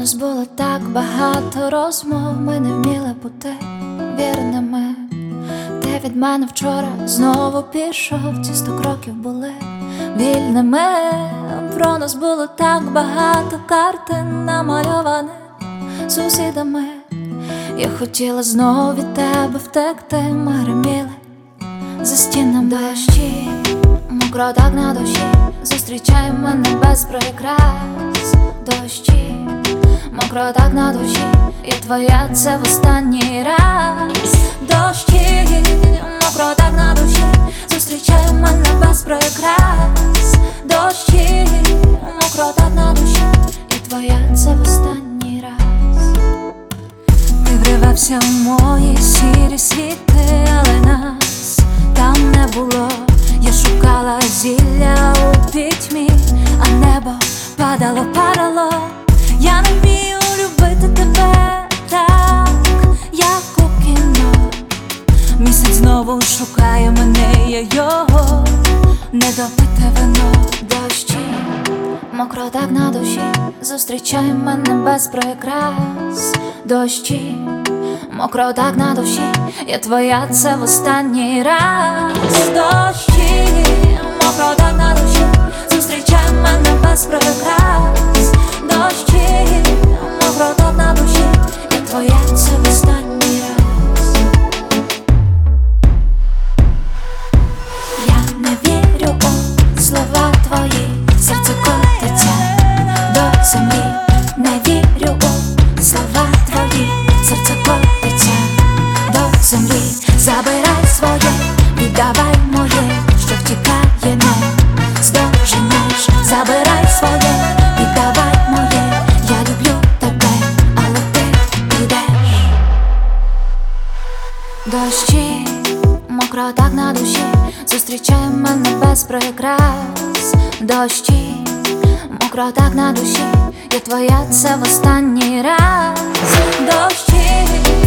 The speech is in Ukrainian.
нас було так багато розмов, ми не вміли бути вірними. Ти від мене вчора знову пішов, ці 100 кроків були вільними. Про нас було так багато картин, намальованих сусідами. Я хотіла знову від тебе втекти, ми гриміли за стінами. Дощі, мокро так на душі, зустрічай мене без прикрас. Дощі, мокро так на душі, я твоя, це в останній раз. Дощі, мокро так на душі, зустрічай мене без прикрас. Дощі, мокро так на душі, я твоя, це в останній раз. Ти вривався в мої сірі світи, але нас там не було. Я шукала зілля у пітьмі, а небо падало, падало. Я не вмію любити тебе так, як у кіно. Місяць знову шукає мене, я його, недопите вино. Дощі, мокро так на душі, зустрічай мене без прикрас. Дощі, мокро так на душі, я твоя, це в останній раз. Дощі, мокро так на душі, зустрічай мене без прикрас. Дощі, мокро так на душі, я твоя, це в останній раз. Я не вірю у слова твої, серце котиться до землі. Не вірю у слова твої, серце котиться до землі. Забирай своє, віддавай моє, що втікає, не здоженеш. Забирай своє, віддавай моє, я люблю тебе, але ти підеш. Дощі, мокро так на душі, зустрічай мене без прикрас. Дощі, мокро так на душі, я твоя, це в останній раз. Дощі,